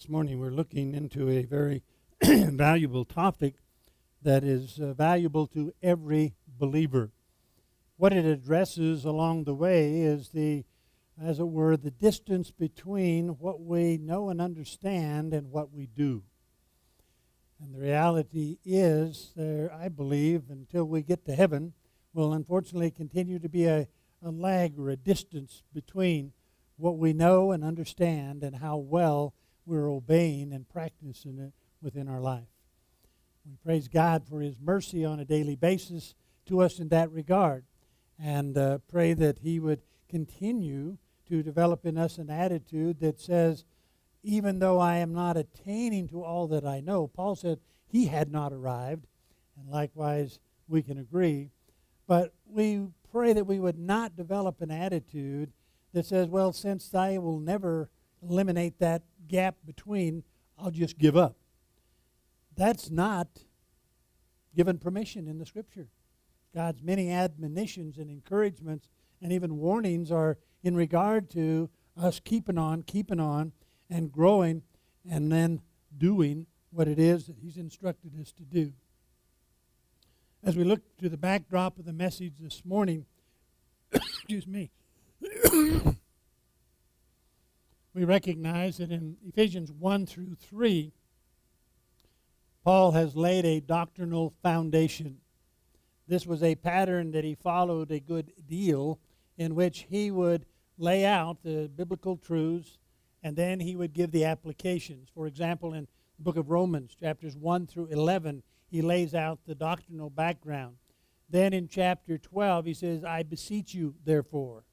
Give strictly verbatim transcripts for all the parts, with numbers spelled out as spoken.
This morning we're looking into a very valuable topic that is uh, valuable to every believer. What it addresses along the way is the, as it were, the distance between what we know and understand and what we do. And the reality is, there, I believe, until we get to heaven, will unfortunately continue to be a, a lag or a distance between what we know and understand and how well we're obeying and practicing it within our life. We praise God for His mercy on a daily basis to us in that regard, and uh, pray that He would continue to develop in us an attitude that says, even though I am not attaining to all that I know, Paul said he had not arrived, and likewise we can agree, but we pray that we would not develop an attitude that says, well, since I will never eliminate that gap between, I'll just give up. That's not given permission in the Scripture. God's many admonitions and encouragements and even warnings are in regard to us keeping on, keeping on, and growing, and then doing what it is that He's instructed us to do. As we look to the backdrop of the message this morning, excuse me, we recognize that in Ephesians one through three, Paul has laid a doctrinal foundation. This was a pattern that he followed a good deal, in which he would lay out the biblical truths, and then he would give the applications. For example, in the book of Romans, chapters one through eleven, he lays out the doctrinal background. Then in chapter twelve, he says, I beseech you, therefore,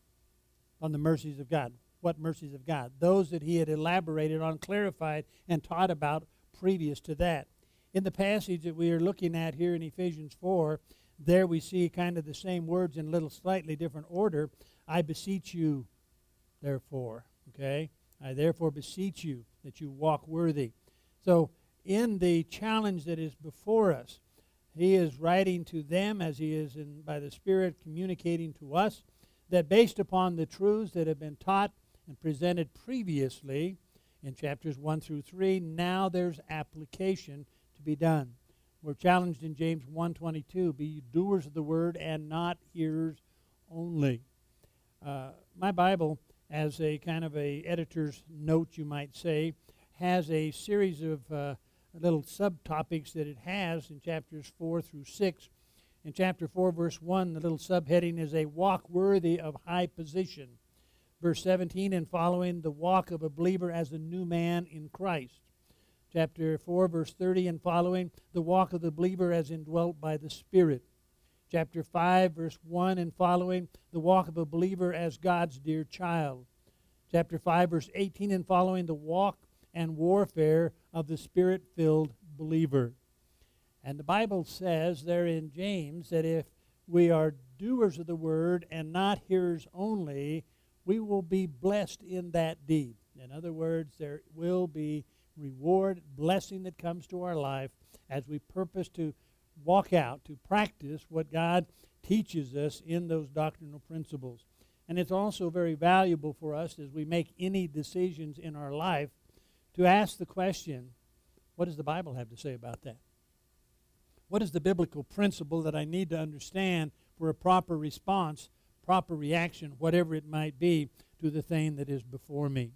on the mercies of God. What mercies of God? Those that he had elaborated on, clarified, and taught about previous to that. In the passage that we are looking at here in Ephesians four, there we see kind of the same words in a little slightly different order. I beseech you, therefore. Okay? I therefore beseech you that you walk worthy. So in the challenge that is before us, he is writing to them as he is in, by the Spirit communicating to us, that based upon the truths that have been taught and presented previously in chapters one through three, now there's application to be done. We're challenged in James one twenty-two, be doers of the word and not hearers only. Uh, my Bible, as a kind of a editor's note, you might say, has a series of uh, little subtopics that it has in chapters four through six. In chapter four, verse one, the little subheading is a walk worthy of high position. Verse seventeen and following, the walk of a believer as a new man in Christ. Chapter four, verse thirty and following, the walk of the believer as indwelt by the Spirit. Chapter five, verse one and following, the walk of a believer as God's dear child. Chapter five, verse eighteen and following, the walk and warfare of the Spirit-filled believer. And the Bible says there in James that if we are doers of the word and not hearers only, we will be blessed in that deed. In other words, there will be reward, blessing that comes to our life as we purpose to walk out, to practice what God teaches us in those doctrinal principles. And it's also very valuable for us as we make any decisions in our life to ask the question, what does the Bible have to say about that? What is the biblical principle that I need to understand for a proper response, proper reaction, whatever it might be, to the thing that is before me?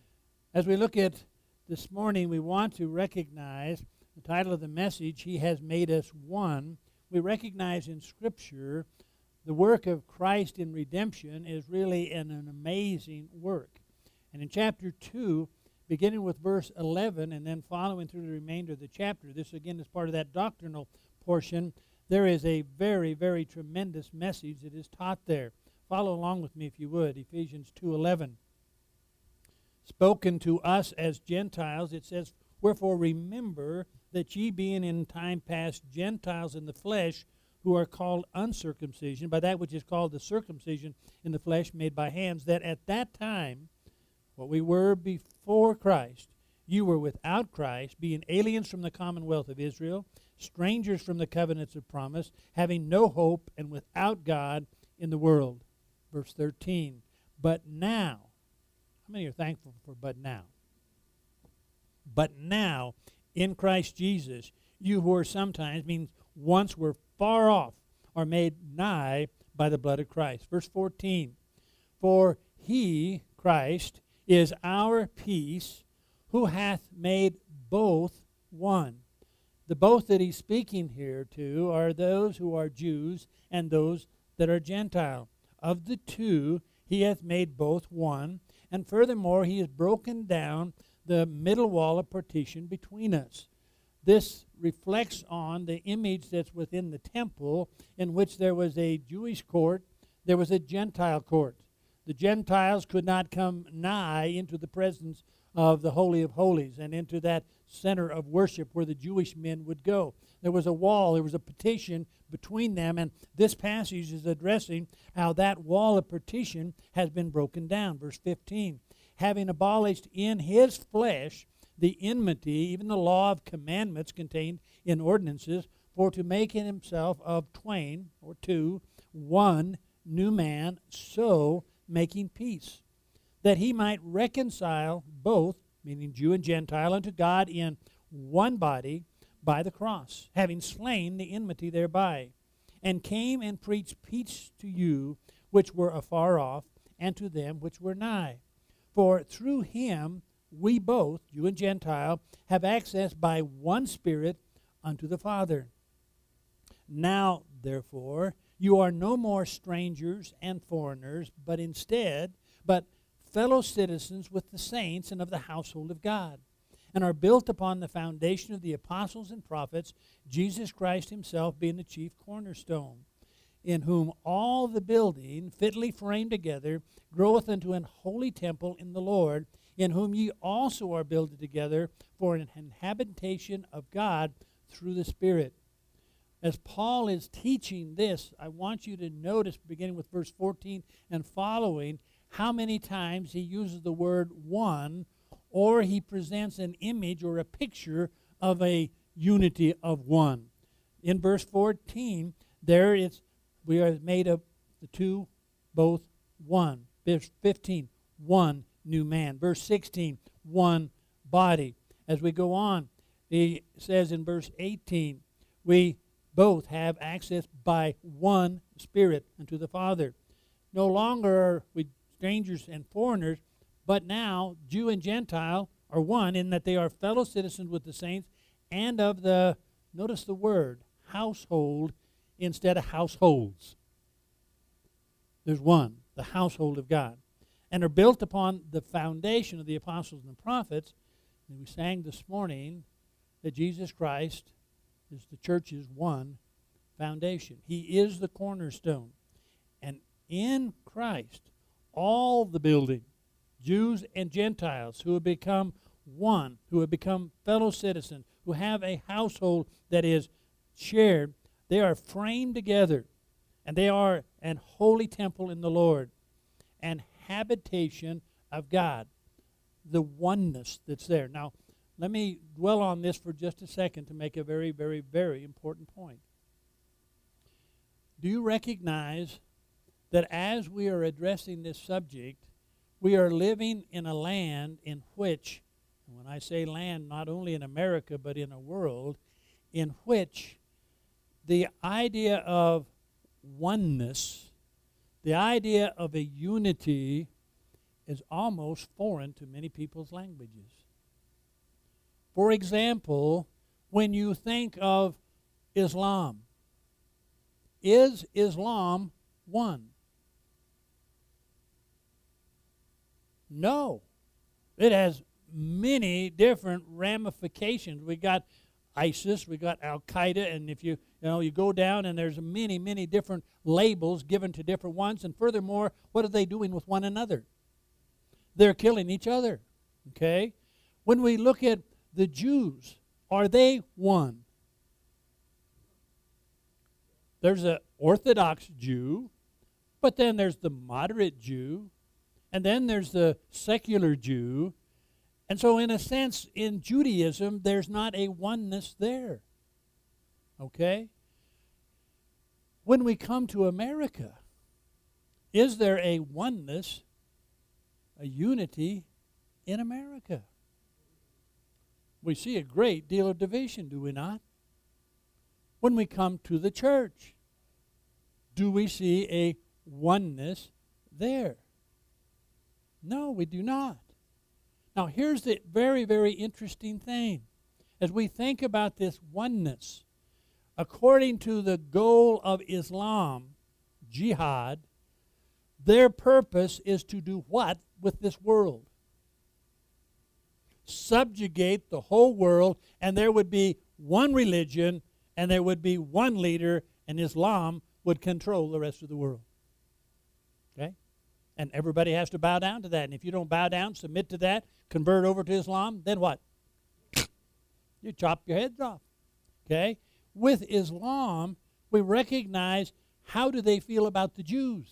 As we look at this morning, we want to recognize the title of the message, He Has Made Us One. We recognize in Scripture the work of Christ in redemption is really an, an amazing work. And in chapter two, beginning with verse eleven and then following through the remainder of the chapter, this again is part of that doctrinal portion, there is a very, very tremendous message that is taught there. Follow along with me if you would. Ephesians two eleven. Spoken to us as Gentiles, it says, wherefore remember that ye being in time past Gentiles in the flesh, who are called uncircumcision, by that which is called the circumcision in the flesh made by hands, that at that time, what we were before Christ, you were without Christ, being aliens from the commonwealth of Israel, strangers from the covenants of promise, having no hope and without God in the world. Verse thirteen, but now, how many are thankful for but now? But now, in Christ Jesus, you who are sometimes, means once were far off, are made nigh by the blood of Christ. Verse fourteen, for he, Christ, is our peace, who hath made both one. The both that he's speaking here to are those who are Jews and those that are Gentile. Of the two, he hath made both one, and furthermore, he has broken down the middle wall of partition between us. This reflects on the image that's within the temple, in which there was a Jewish court, there was a Gentile court. The Gentiles could not come nigh into the presence of the Holy of Holies and into that center of worship where the Jewish men would go. There was a wall, there was a partition between them, and this passage is addressing how that wall of partition has been broken down. Verse fifteen, having abolished in his flesh the enmity, even the law of commandments contained in ordinances, for to make in himself of twain, or two, one new man, so making peace, that he might reconcile both, meaning Jew and Gentile, unto God in one body by the cross, having slain the enmity thereby, and came and preached peace to you which were afar off, and to them which were nigh. For through him we both, Jew and Gentile, have access by one Spirit unto the Father. Now, therefore, you are no more strangers and foreigners, but instead, but fellow citizens with the saints and of the household of God, and are built upon the foundation of the apostles and prophets, Jesus Christ himself being the chief cornerstone, in whom all the building, fitly framed together, groweth unto an holy temple in the Lord, in whom ye also are builded together for an habitation of God through the Spirit. As Paul is teaching this, I want you to notice, beginning with verse fourteen and following, how many times he uses the word one, or he presents an image or a picture of a unity of one. In verse fourteen, there it's, we are made of the two, both one. Verse fifteen, one new man. Verse sixteen, one body. As we go on, he says in verse eighteen, we both have access by one Spirit unto the Father. No longer are we strangers and foreigners, but now Jew and Gentile are one in that they are fellow citizens with the saints and of the, notice the word, household instead of households. There's one, the household of God, and are built upon the foundation of the apostles and the prophets. And we sang this morning that Jesus Christ is the church's one foundation. He is the cornerstone. And in Christ, all the building, Jews and Gentiles who have become one, who have become fellow citizens, who have a household that is shared, they are framed together, and they are an holy temple in the Lord, and habitation of God, the oneness that's there. Now, let me dwell on this for just a second to make a very, very, very important point. Do you recognize that as we are addressing this subject, we are living in a land in which, and when I say land, not only in America, but in a world, in which the idea of oneness, the idea of a unity, is almost foreign to many people's languages. For example, when you think of Islam, is Islam one? No. It has many different ramifications. We got ISIS, we got Al-Qaeda, and if you, you know, you go down and there's many, many different labels given to different ones, and furthermore, what are they doing with one another? They're killing each other, okay? When we look at the Jews, are they one? There's an Orthodox Jew, but then there's the moderate Jew, and then there's the secular Jew. And so in a sense, in Judaism, there's not a oneness there. Okay? When we come to America, is there a oneness, a unity in America? we see a great deal of division, do we not? When we come to the church, do we see a oneness there? No, we do not. Now, here's the very, very interesting thing. As we think about this oneness, according to the goal of Islam, jihad, their purpose is to do what with this world? Subjugate the whole world, and there would be one religion, and there would be one leader, and Islam would control the rest of the world. Okay? And everybody has to bow down to that. And if you don't bow down, submit to that, convert over to Islam, then what? You chop your heads off. Okay? With Islam, we recognize, how do they feel about the Jews?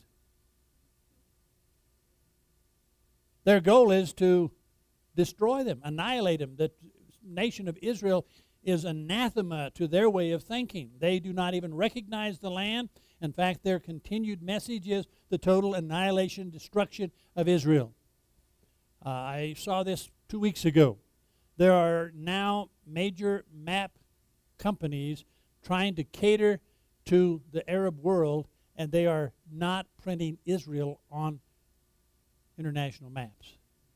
Their goal is to destroy them, annihilate them. The nation of Israel is anathema to their way of thinking. They do not even recognize the land. In fact, their continued message is the total annihilation, destruction of Israel. Uh, I saw this two weeks ago. There are now major map companies trying to cater to the Arab world, and they are not printing Israel on international maps.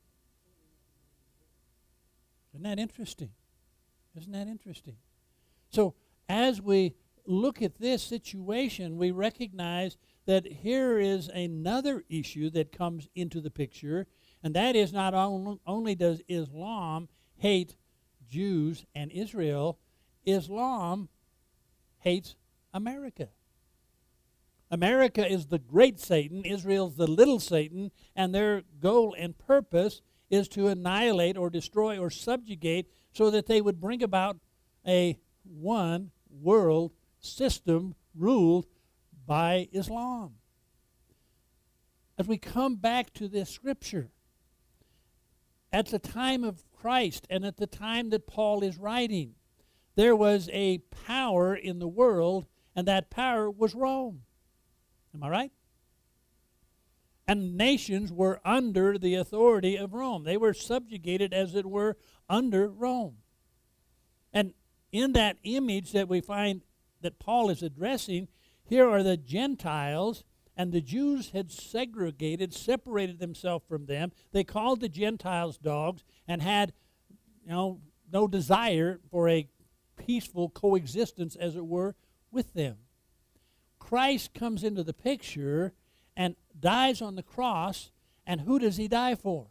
Isn't that interesting? Isn't that interesting? So as we look at this situation, we recognize that here is another issue that comes into the picture, and that is not on, only does Islam hate Jews and Israel, Islam hates America. America is the great Satan, Israel's the little Satan, and their goal and purpose is to annihilate or destroy or subjugate so that they would bring about a one world system ruled by Islam. As we come back to this scripture, at the time of Christ and at the time that Paul is writing, there was a power in the world, and that power was Rome. Am I right? And nations were under the authority of Rome. They were subjugated, as it were, under Rome. And in that image that we find that Paul is addressing, here are the Gentiles, and the Jews had segregated, separated themselves from them. They called the Gentiles dogs and had, you know, no desire for a peaceful coexistence, as it were, with them. Christ comes into the picture and dies on the cross, and who does he die for?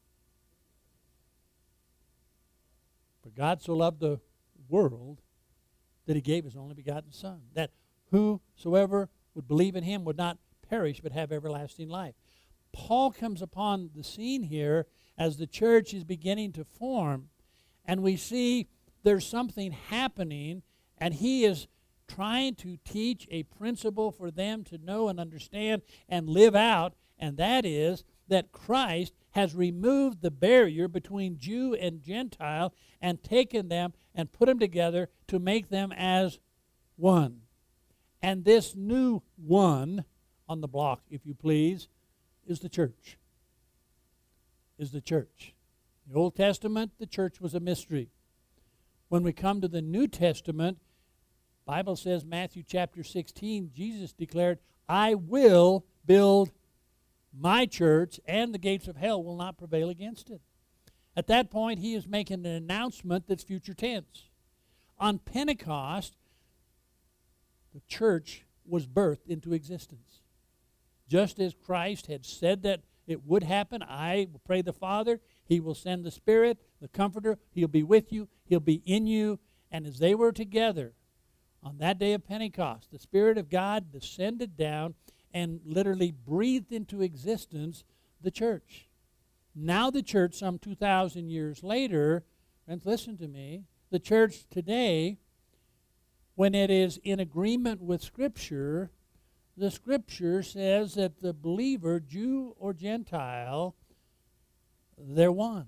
For God so loved the world that he gave his only begotten Son, that whosoever would believe in him would not perish but have everlasting life. Paul comes upon the scene here as the church is beginning to form, and we see there's something happening, and he is trying to teach a principle for them to know and understand and live out, and that is that Christ has removed the barrier between Jew and Gentile and taken them and put them together to make them as one. And this new one on the block, if you please, is the church. Is the church. In the Old Testament, the church was a mystery. When we come to the New Testament, Bible says, Matthew chapter sixteen, Jesus declared, I will build my church, and the gates of hell will not prevail against it. At that point, he is making an announcement that's future tense. On Pentecost, the church was birthed into existence. Just as Christ had said that it would happen, I will pray the Father, he will send the Spirit, the Comforter, he'll be with you, he'll be in you. And as they were together, on that day of Pentecost, the Spirit of God descended down and literally breathed into existence the church. Now the church, some two thousand years later, and listen to me, the church today, when it is in agreement with Scripture, the Scripture says that the believer, Jew or Gentile, they're one.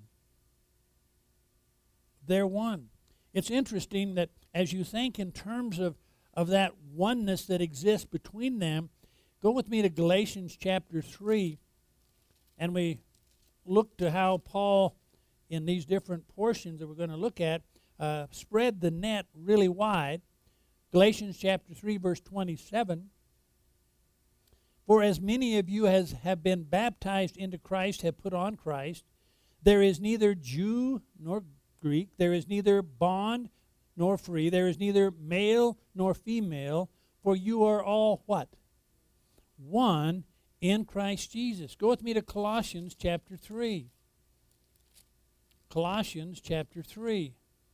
They're one. It's interesting that as you think in terms of, of that oneness that exists between them, go with me to Galatians chapter three, and we look to how Paul in these different portions that we're going to look at, uh, spread the net really wide. Galatians chapter three, verse twenty-seven. For as many of you as have been baptized into Christ have put on Christ. There is neither Jew nor Greek. There is neither bond nor free. There is neither male nor female. For you are all what? One in Christ Jesus. Go with me to Colossians chapter three. Colossians chapter three.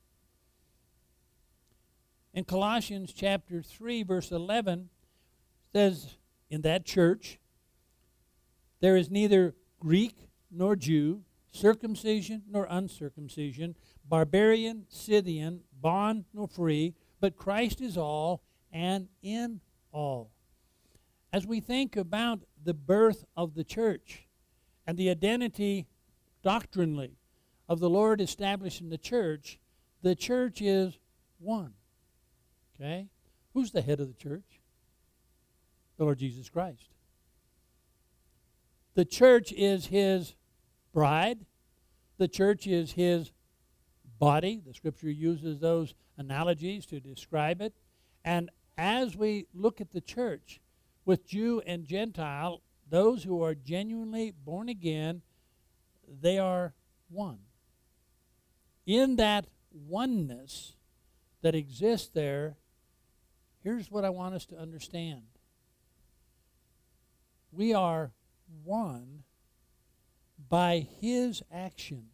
In Colossians chapter three, verse eleven, says, in that church, there is neither Greek nor Jew, circumcision nor uncircumcision, barbarian, Scythian, bond nor free, but Christ is all and in all. As we think about the birth of the church and the identity doctrinally of the Lord established in the church, the church is one. Okay? Who's the head of the church? The Lord Jesus Christ. The church is his bride. The church is his body. The scripture uses those analogies to describe it. And as we look at the church, with Jew and Gentile, those who are genuinely born again, they are one. In that oneness that exists there, here's what I want us to understand. We are one by his action.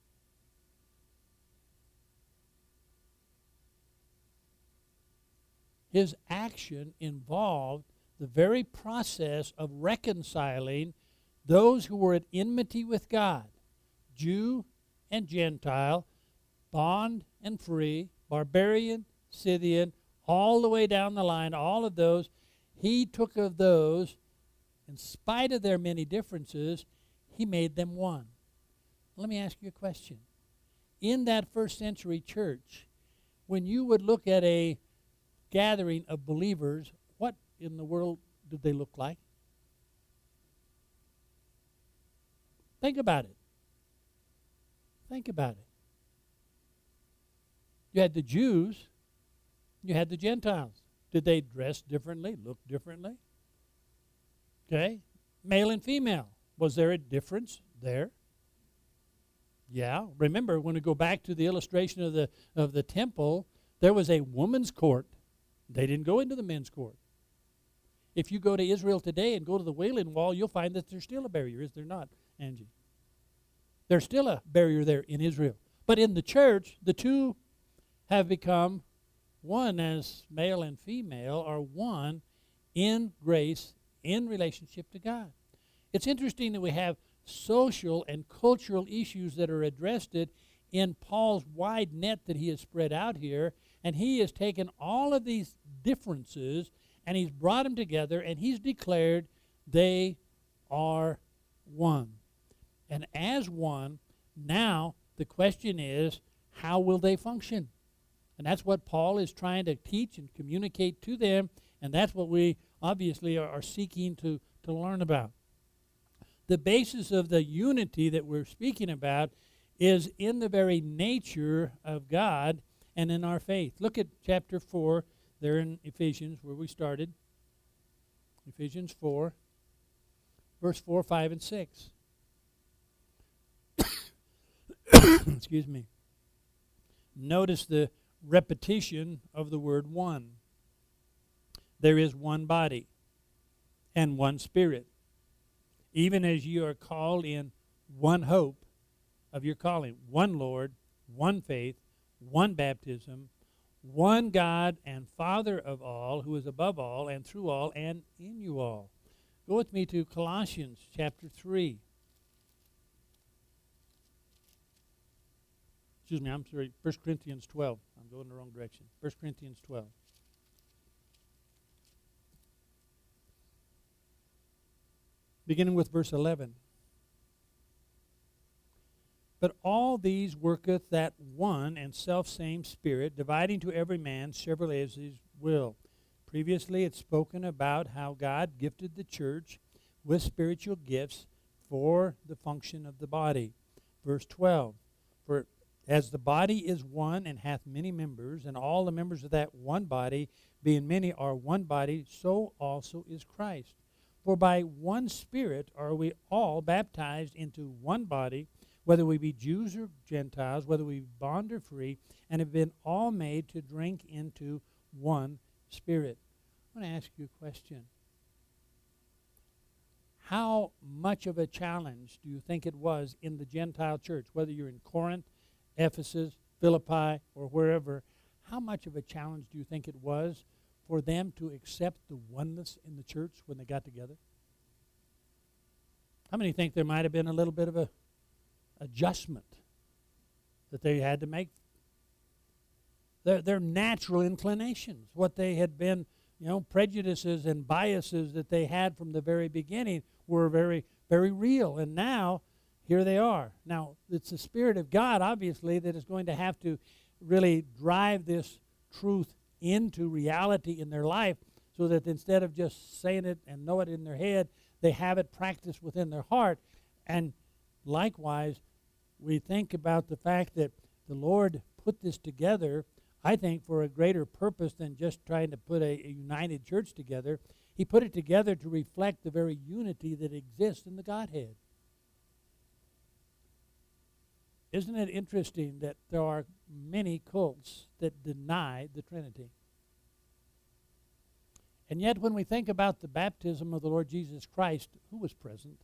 His action involved the very process of reconciling those who were at enmity with God, Jew and Gentile, bond and free, barbarian, Scythian, all the way down the line, all of those. He took of those, in spite of their many differences, he made them one. Let me ask you a question. In that first century church, when you would look at a gathering of believers, what in the world did they look like? Think about it. Think about it. You had the Jews, you had the Gentiles. Did they dress differently, look differently? Okay. Male and female. Was there a difference there? Yeah. Remember, when we go back to the illustration of the of the temple, there was a woman's court. They didn't go into the men's court. If you go to Israel today and go to the Wailing Wall, you'll find that there's still a barrier, is there not, Angie? There's still a barrier there in Israel. But in the church, the two have become one, as male and female are one in grace, in relationship to God. It's interesting that we have social and cultural issues that are addressed in Paul's wide net that he has spread out here, and he has taken all of these differences and he's brought them together and he's declared they are one. And as one, now the question is, how will they function? And that's what Paul is trying to teach and communicate to them, and that's what we obviously are, are seeking to, to learn about. The basis of the unity that we're speaking about is in the very nature of God and in our faith. Look at chapter four there in Ephesians, where we started. Ephesians four, verse four, five, and six. Excuse me. Notice the repetition of the word one. There is one body and one Spirit, even as you are called in one hope of your calling, one Lord, one faith, one baptism, one God and Father of all, who is above all and through all and in you all. Go with me to Colossians chapter three. Excuse me, I'm sorry, First Corinthians twelve. I'm going the wrong direction. First Corinthians twelve. Beginning with verse eleven. But all these worketh that one and selfsame Spirit, dividing to every man severally as his will. Previously it's spoken about how God gifted the church with spiritual gifts for the function of the body. Verse twelve. As the body is one and hath many members, and all the members of that one body, being many, are one body, so also is Christ. For by one Spirit are we all baptized into one body, whether we be Jews or Gentiles, whether we be bond or free, and have been all made to drink into one Spirit. I want to ask you a question. How much of a challenge do you think it was in the Gentile church, whether you're in Corinth, Ephesus, Philippi, or wherever, how much of a challenge do you think it was for them to accept the oneness in the church when they got together? How many think there might have been a little bit of a adjustment that they had to make? Their, their natural inclinations, what they had been, you know, prejudices and biases that they had from the very beginning were very, very real. And now, here they are. Now, it's the Spirit of God, obviously, that is going to have to really drive this truth into reality in their life so that instead of just saying it and know it in their head, they have it practiced within their heart. And likewise, we think about the fact that the Lord put this together, I think, for a greater purpose than just trying to put a, a united church together. He put it together to reflect the very unity that exists in the Godhead. Isn't it interesting that there are many cults that deny the Trinity? And yet when we think about the baptism of the Lord Jesus Christ, who was present?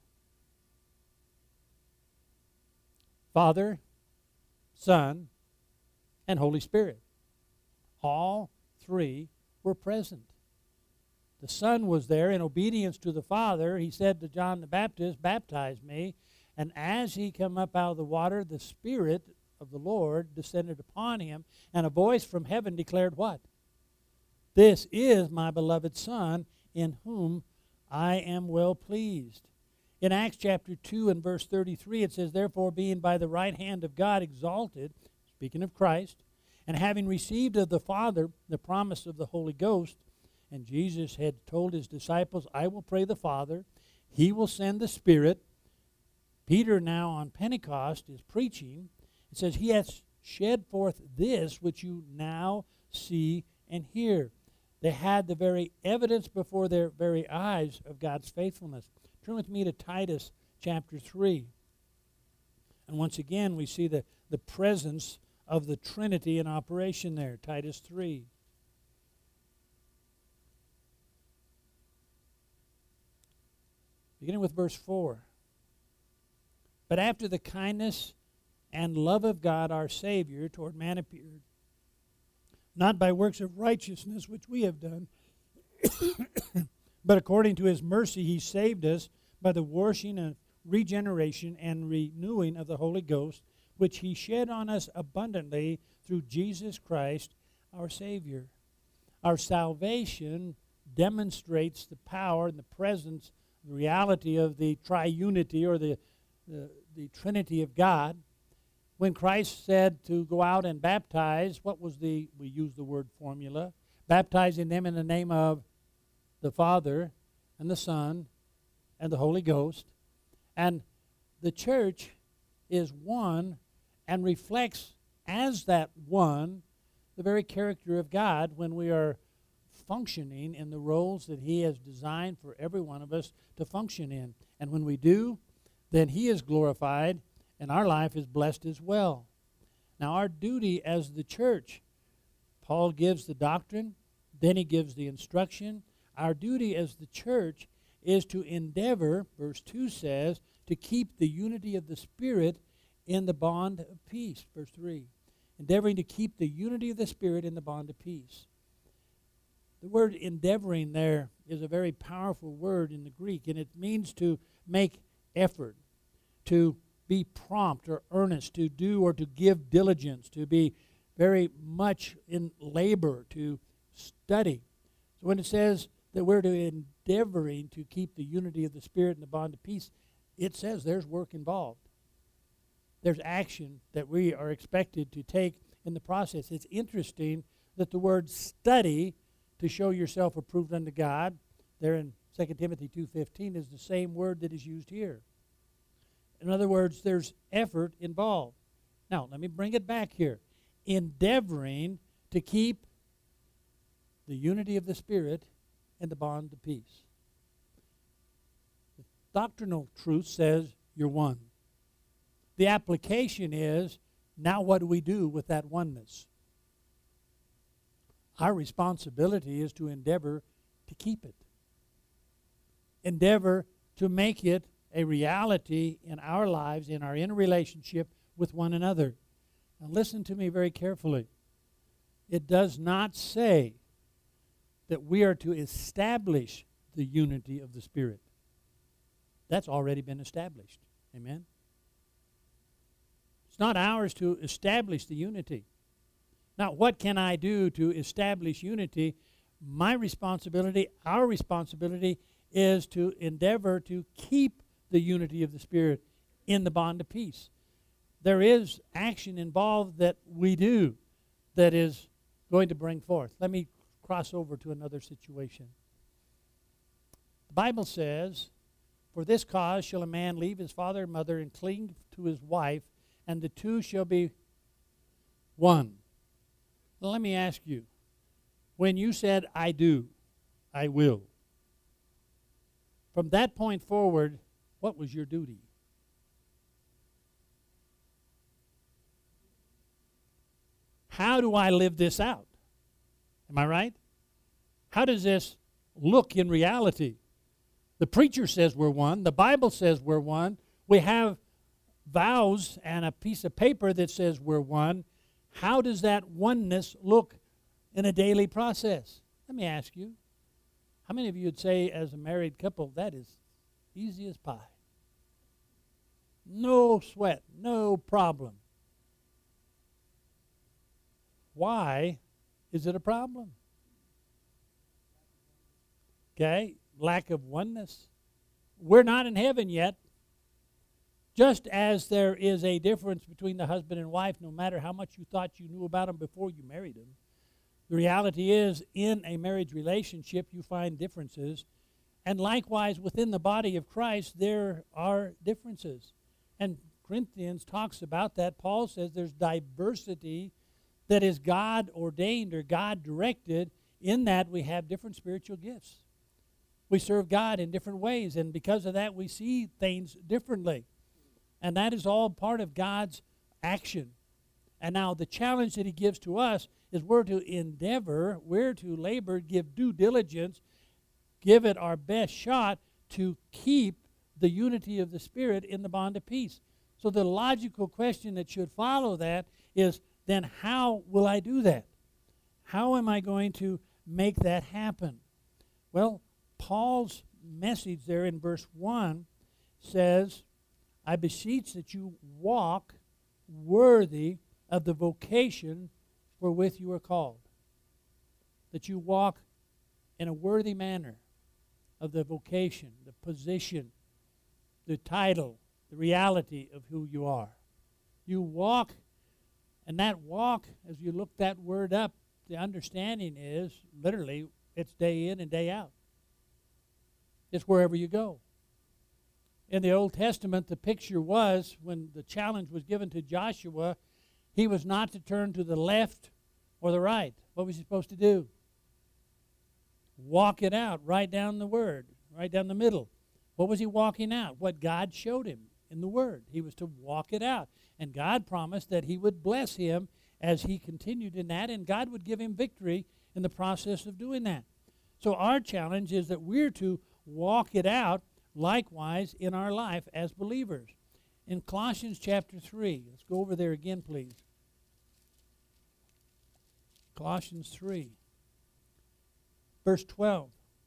Father, Son, and Holy Spirit. All three were present. The Son was there in obedience to the Father. He said to John the Baptist, "Baptize me." And as he came up out of the water, the Spirit of the Lord descended upon him, and a voice from heaven declared what? "This is my beloved Son, in whom I am well pleased." In Acts chapter two and verse thirty-three, it says, "Therefore, being by the right hand of God exalted," speaking of Christ, "and having received of the Father the promise of the Holy Ghost," and Jesus had told his disciples, "I will pray the Father, he will send the Spirit." Peter now on Pentecost is preaching. It says, "He hath shed forth this which you now see and hear." They had the very evidence before their very eyes of God's faithfulness. Turn with me to Titus chapter three. And once again, we see the, the presence of the Trinity in operation there. Titus three. Beginning with verse four. "But after the kindness and love of God our Savior toward man appeared, not by works of righteousness which we have done, but according to his mercy he saved us by the washing of regeneration and renewing of the Holy Ghost, which he shed on us abundantly through Jesus Christ our Savior." Our salvation demonstrates the power and the presence, the reality of the triunity or the, the, the Trinity of God. When Christ said to go out and baptize, what was the, we use the word formula, baptizing them in the name of the Father and the Son and the Holy Ghost. And the church is one and reflects as that one the very character of God when we are functioning in the roles that he has designed for every one of us to function in. And when we do, then he is glorified and our life is blessed as well. Now our duty as the church, Paul gives the doctrine, then he gives the instruction. Our duty as the church is to endeavor, verse two says, to keep the unity of the Spirit in the bond of peace. Verse three, endeavoring to keep the unity of the Spirit in the bond of peace. The word endeavoring there is a very powerful word in the Greek, and it means to make effort, to be prompt or earnest, to do or to give diligence, to be very much in labor, to study. So when it says that we're to endeavoring to keep the unity of the Spirit in the bond of peace, it says there's work involved. There's action that we are expected to take in the process. It's interesting that the word study, to show yourself approved unto God, there in Second Timothy two fifteen, is the same word that is used here. In other words, there's effort involved. Now, let me bring it back here. Endeavoring to keep the unity of the Spirit and the bond of peace. The doctrinal truth says you're one. The application is, now what do we do with that oneness? Our responsibility is to endeavor to keep it. Endeavor to make it a reality in our lives, in our interrelationship with one another. Now listen to me very carefully. It does not say that we are to establish the unity of the Spirit. That's already been established. Amen? It's not ours to establish the unity. Now, what can I do to establish unity? My responsibility, our responsibility, is to endeavor to keep the unity of the Spirit in the bond of peace. There is action involved that we do that is going to bring forth. Let me cross over to another situation. The Bible says, "For this cause shall a man leave his father and mother and cling to his wife, and the two shall be one." Well, let me ask you, when you said, "I do," "I will," from that point forward, what was your duty? How do I live this out? Am I right? How does this look in reality? The preacher says we're one. The Bible says we're one. We have vows and a piece of paper that says we're one. How does that oneness look in a daily process? Let me ask you, how many of you would say as a married couple, that is easy as pie? No sweat, no problem. Why is it a problem? Okay, lack of oneness. We're not in heaven yet. Just as there is a difference between the husband and wife, no matter how much you thought you knew about them before you married them, the reality is in a marriage relationship you find differences. And likewise within the body of Christ there are differences. And Corinthians talks about that. Paul says there's diversity that is God ordained or God directed, in that we have different spiritual gifts. We serve God in different ways, and because of that we see things differently. And that is all part of God's action. And now the challenge that he gives to us is we're to endeavor, we're to labor, give due diligence, give it our best shot to keep the unity of the Spirit in the bond of peace. So the logical question that should follow that is, then how will I do that? How am I going to make that happen? Well, Paul's message there in verse one says, "I beseech that you walk worthy of the vocation wherewith you are called." That you walk in a worthy manner of the vocation, the position, the title, the reality of who you are. You walk, and that walk, as you look that word up, the understanding is, literally, it's day in and day out. It's wherever you go. In the Old Testament, the picture was, when the challenge was given to Joshua, he was not to turn to the left or the right. What was he supposed to do? Walk it out, right down the word, right down the middle. What was he walking out? What God showed him in the word. He was to walk it out. And God promised that he would bless him as he continued in that, and God would give him victory in the process of doing that. So our challenge is that we're to walk it out likewise in our life as believers. In Colossians chapter three, let's go over there again, please. Colossians three, verse twelve.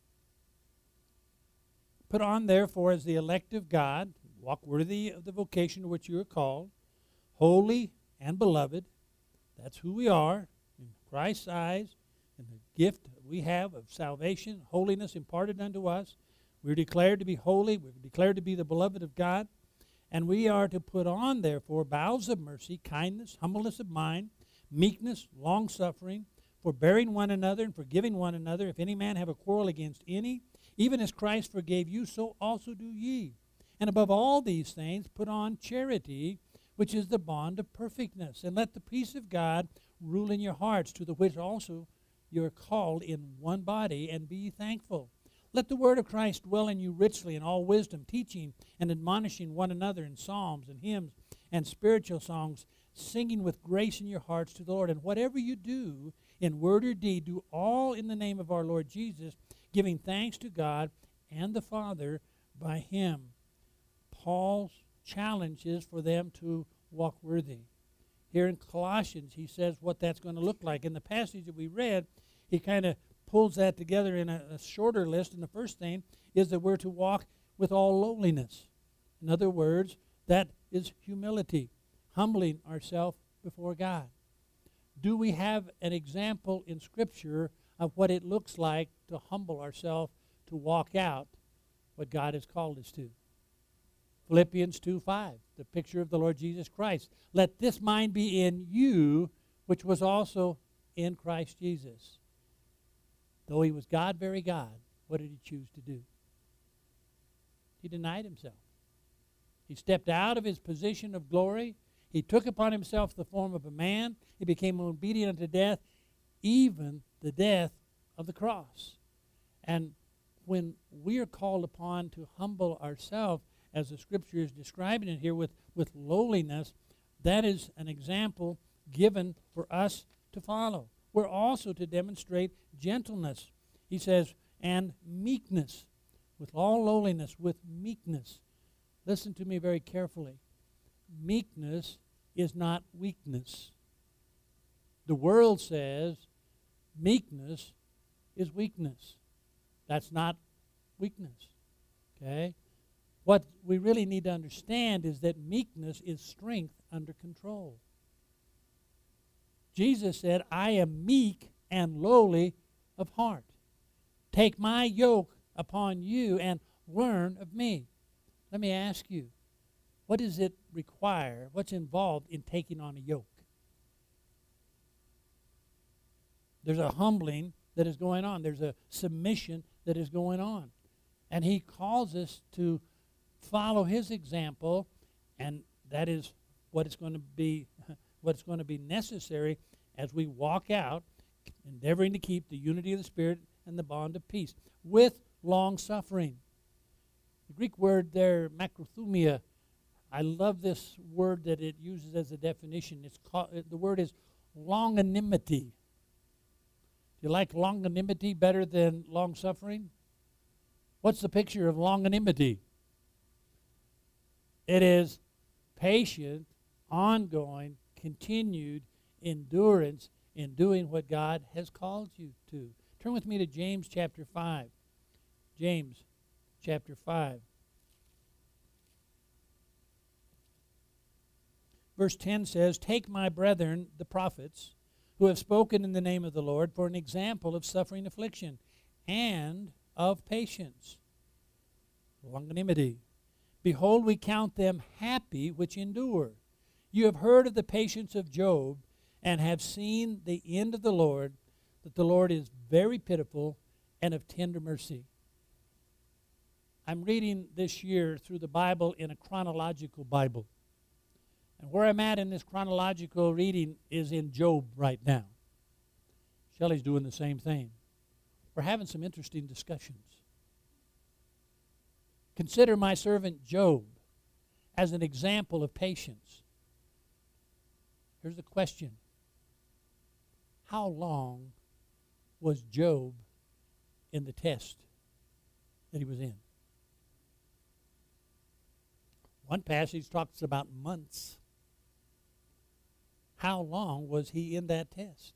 "Put on, therefore, as the elect of God, walk worthy of the vocation to which you are called, holy and beloved." That's who we are in Christ's eyes, and the gift we have of salvation, holiness imparted unto us. We're declared to be holy. We're declared to be the beloved of God. And we are to put on, therefore, bowels of mercy, kindness, humbleness of mind, meekness, long-suffering, forbearing one another and forgiving one another. If any man have a quarrel against any, even as Christ forgave you, so also do ye. And above all these things, put on charity, which is the bond of perfectness. And let the peace of God rule in your hearts, to the which also you are called in one body, and be ye thankful. Let the word of Christ dwell in you richly in all wisdom, teaching and admonishing one another in psalms and hymns and spiritual songs, singing with grace in your hearts to the Lord. And whatever you do, in word or deed, do all in the name of our Lord Jesus, giving thanks to God and the Father by him. Paul's challenge is for them to walk worthy. Here in Colossians, he says what that's going to look like. In the passage that we read, he kind of pulls that together in a, a shorter list. And the first thing is that we're to walk with all lowliness. In other words, that is humility, humbling ourselves before God. Do we have an example in Scripture of what it looks like to humble ourselves, to walk out what God has called us to? Philippians two five, the picture of the Lord Jesus Christ. Let this mind be in you, which was also in Christ Jesus. Though he was God, very God, what did he choose to do? He denied himself. He stepped out of his position of glory. He took upon himself the form of a man. He became obedient unto death, even the death of the cross. And when we are called upon to humble ourselves, as the Scripture is describing it here with, with lowliness, that is an example given for us to follow. We're also to demonstrate gentleness. He says, and meekness, with all lowliness, with meekness. Listen to me very carefully. Meekness is not weakness. The world says meekness is weakness. That's not weakness. Okay? What we really need to understand is that meekness is strength under control. Jesus said, I am meek and lowly of heart. Take my yoke upon you and learn of me. Let me ask you, what does it require? What's involved in taking on a yoke? There's a humbling that is going on. There's a submission that is going on. And he calls us to follow his example, and that is what is going to be what's going to be necessary as we walk out, endeavoring to keep the unity of the Spirit and the bond of peace with long suffering. The Greek word there, macrothumia, I love this word that it uses as a definition. It's called, the word is longanimity. Do you like longanimity better than long suffering? What's the picture of longanimity? It is patient, ongoing, continued endurance in doing what God has called you to. Turn with me to James chapter five. James chapter five. Verse ten says, Take my brethren, the prophets, who have spoken in the name of the Lord, for an example of suffering affliction and of patience. Longanimity. Behold, we count them happy which endure. You have heard of the patience of Job, and have seen the end of the Lord, that the Lord is very pitiful and of tender mercy. I'm reading this year through the Bible in a chronological Bible. And where I'm at in this chronological reading is in Job right now. Shelley's doing the same thing. We're having some interesting discussions. Consider my servant Job as an example of patience. Here's the question. How long was Job in the test that he was in? One passage talks about months. How long was he in that test?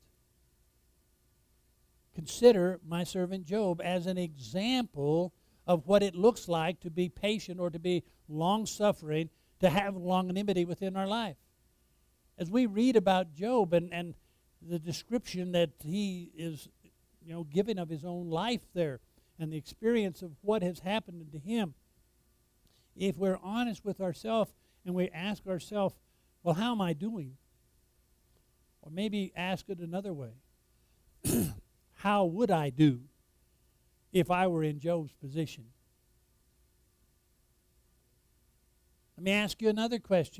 Consider my servant Job as an example of what it looks like to be patient or to be long-suffering, to have longanimity within our life. As we read about Job and, and the description that he is, you know, giving of his own life there and the experience of what has happened to him, if we're honest with ourselves and we ask ourselves, well, how am I doing? Or maybe ask it another way. How would I do if I were in Job's position? Let me ask you another question.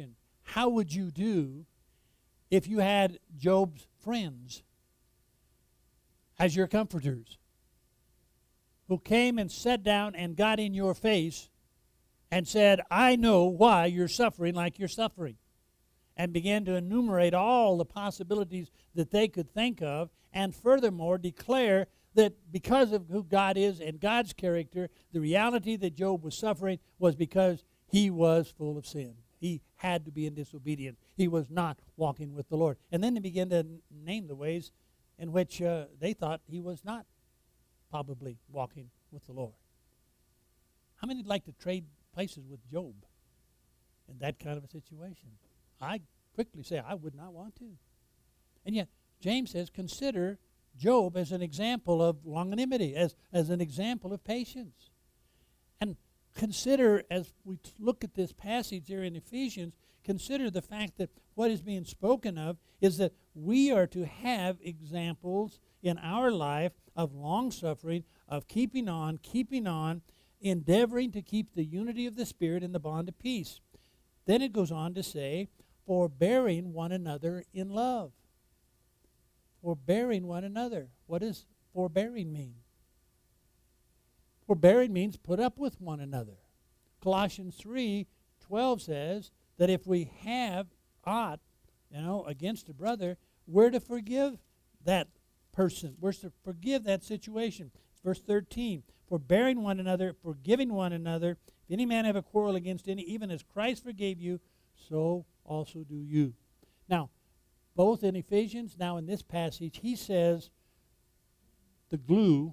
how would you do if you had Job's friends as your comforters, who came and sat down and got in your face and said, I know why you're suffering like you're suffering, and began to enumerate all the possibilities that they could think of, and furthermore declare that because of who God is and God's character, the reality that Job was suffering was because he was full of sin. He had to be in disobedience. He was not walking with the Lord. And then they began to n- name the ways in which uh, they thought he was not probably walking with the Lord. How many would like to trade places with Job in that kind of a situation? I quickly say I would not want to. And yet, James says, consider Job as an example of longanimity, as, as an example of patience. And consider, as we t- look at this passage here in Ephesians, consider the fact that what is being spoken of is that we are to have examples in our life of long-suffering, of keeping on, keeping on, endeavoring to keep the unity of the Spirit in the bond of peace. Then it goes on to say, forbearing one another in love. Forbearing one another. What does forbearing mean? Forbearing means put up with one another. Colossians three twelve says that if we have aught, you know, against a brother, we're to forgive that person. We're to forgive that situation. Verse thirteen, forbearing one another, forgiving one another. If any man have a quarrel against any, even as Christ forgave you, so also do you. Now, both in Ephesians, now in this passage, he says the glue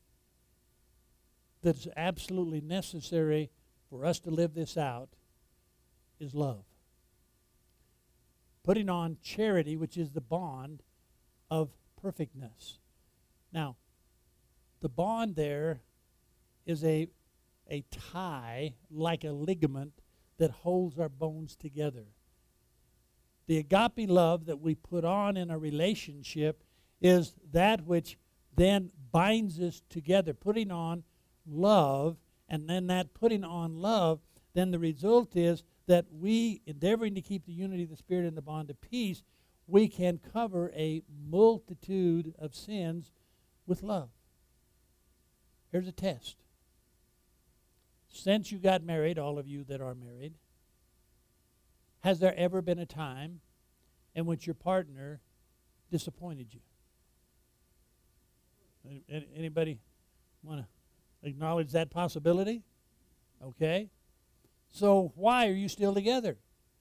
that's absolutely necessary for us to live this out is love. Putting on charity, which is the bond of perfectness. Now, the bond there is a, a tie, like a ligament, that holds our bones together. The agape love that we put on in a relationship is that which then binds us together, putting on love, and then that putting on love, then the result is that we, endeavoring to keep the unity of the Spirit in the bond of peace, we can cover a multitude of sins with love. Here's a test. Since you got married, all of you that are married, has there ever been a time in which your partner disappointed you? Anybody want to acknowledge that possibility? Okay. So why are you still together?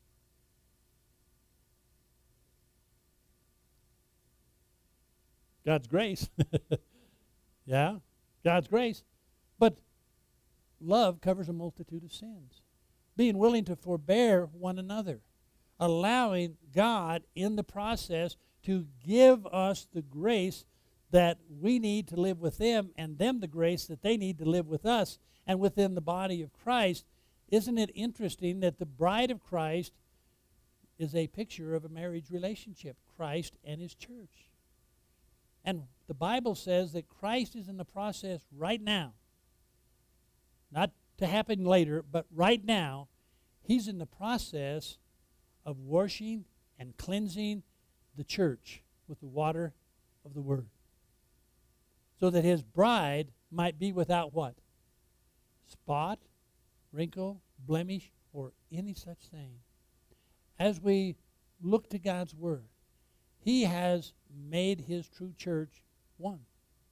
God's grace. Yeah, God's grace. But love covers a multitude of sins. Being willing to forbear one another. Allowing God in the process to give us the grace that we need to live with them, and them the grace that they need to live with us and within the body of Christ. Isn't it interesting that the bride of Christ is a picture of a marriage relationship, Christ and his church? And the Bible says that Christ is in the process right now, not to happen later, but right now, he's in the process of washing and cleansing the church with the water of the Word, so that his bride might be without what? Spot, wrinkle, blemish, or any such thing. As we look to God's Word, he has made his true church one.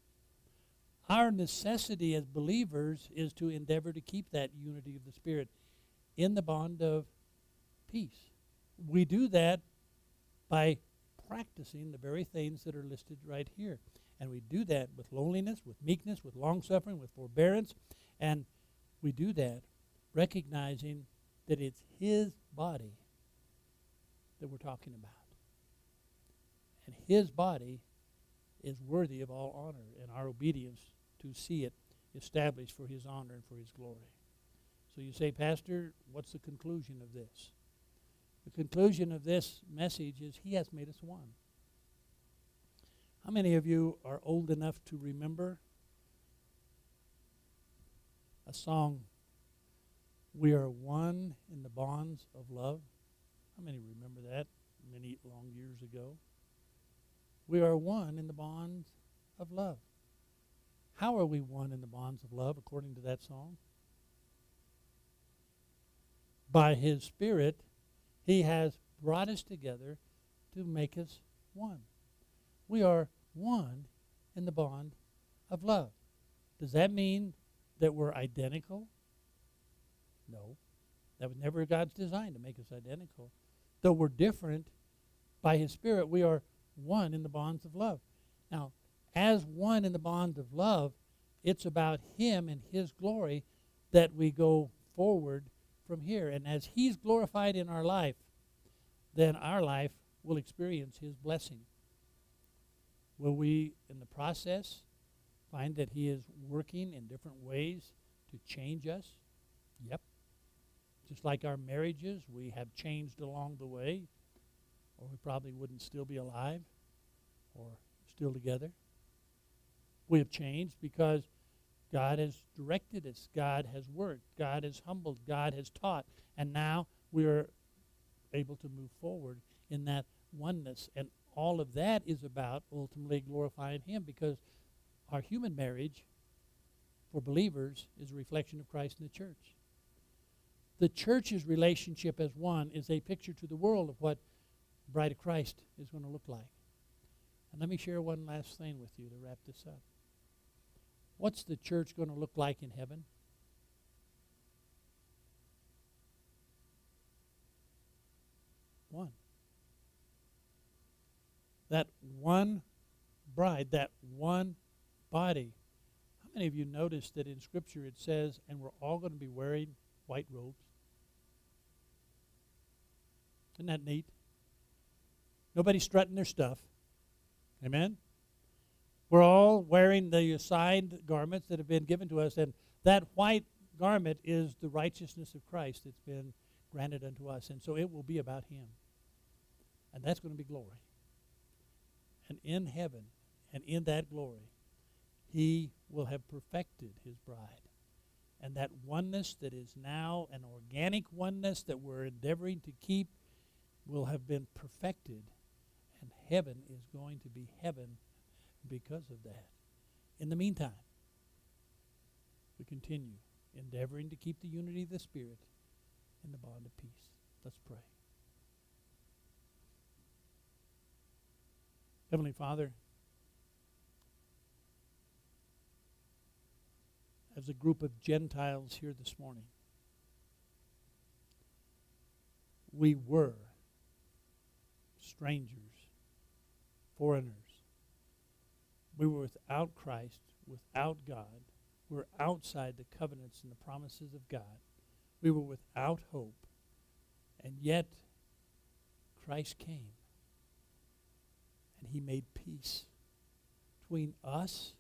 Our necessity as believers is to endeavor to keep that unity of the Spirit in the bond of peace. We do that by practicing the very things that are listed right here. And we do that with loneliness, with meekness, with long-suffering, with forbearance. And we do that recognizing that it's his body that we're talking about. And his body is worthy of all honor and our obedience to see it established for his honor and for his glory. So you say, Pastor, what's the conclusion of this? The conclusion of this message is he has made us one. How many of you are old enough to remember a song, We Are One in the Bonds of Love? How many remember that many long years ago? We are one in the bonds of love. How are we one in the bonds of love, according to that song? By His Spirit, He has brought us together to make us one. We are one in the bond of love. Does that mean that we're identical? No. That was never God's design, to make us identical. Though we're different, by His Spirit, we are one in the bonds of love. Now, as one in the bond of love, it's about Him and His glory that we go forward from here. And as He's glorified in our life, then our life will experience His blessing. Will we, in the process, find that He is working in different ways to change us? Yep. Just like our marriages, we have changed along the way, or we probably wouldn't still be alive or still together. We have changed because God has directed us. God has worked. God has humbled. God has taught. And now we are able to move forward in that oneness. And all of that is about ultimately glorifying Him, because our human marriage for believers is a reflection of Christ in the church. The church's relationship as one is a picture to the world of what the bride of Christ is going to look like. And let me share one last thing with you to wrap this up. What's the church going to look like in heaven? One. That one bride, that one body. How many of you noticed that in Scripture it says, and we're all going to be wearing white robes? Isn't that neat? Nobody's strutting their stuff. Amen? We're all wearing the assigned garments that have been given to us, and that white garment is the righteousness of Christ that's been granted unto us, and so it will be about Him. And that's going to be glory. And in heaven, and in that glory, He will have perfected His bride. And that oneness that is now an organic oneness that we're endeavoring to keep will have been perfected, and heaven is going to be heaven because of that. In the meantime, we continue endeavoring to keep the unity of the Spirit in the bond of peace. Let's pray. Heavenly Father, as a group of Gentiles here this morning, we were strangers, foreigners. We were without Christ, without God. We were outside the covenants and the promises of God. We were without hope. And yet, Christ came. And He made peace between us,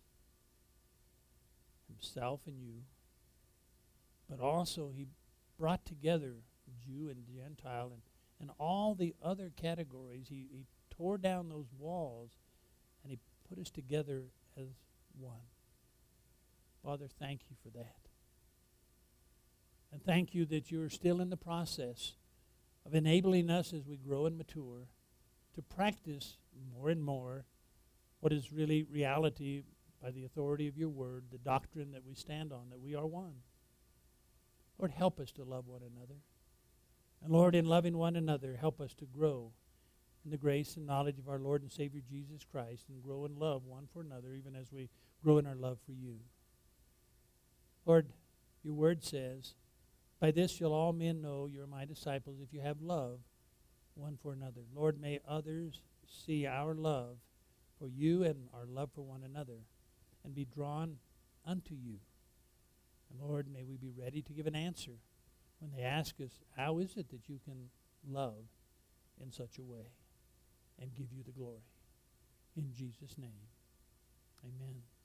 Himself and you. But also He brought together Jew and Gentile and, and all the other categories. He, he tore down those walls and He put us together as one. Father, thank You for that. And thank You that You're still in the process of enabling us as we grow and mature to practice more and more what is really reality by the authority of Your word, the doctrine that we stand on, that we are one. Lord, help us to love one another. And Lord, in loving one another, help us to grow in the grace and knowledge of our Lord and Savior Jesus Christ, and grow in love one for another, even as we grow in our love for You. Lord, Your word says, by this shall all men know You're My disciples, if you have love one for another. Lord, may others see our love for You and our love for one another and be drawn unto You. And Lord, may we be ready to give an answer when they ask us, how is it that You can love in such a way and give You the glory? In Jesus' name, amen.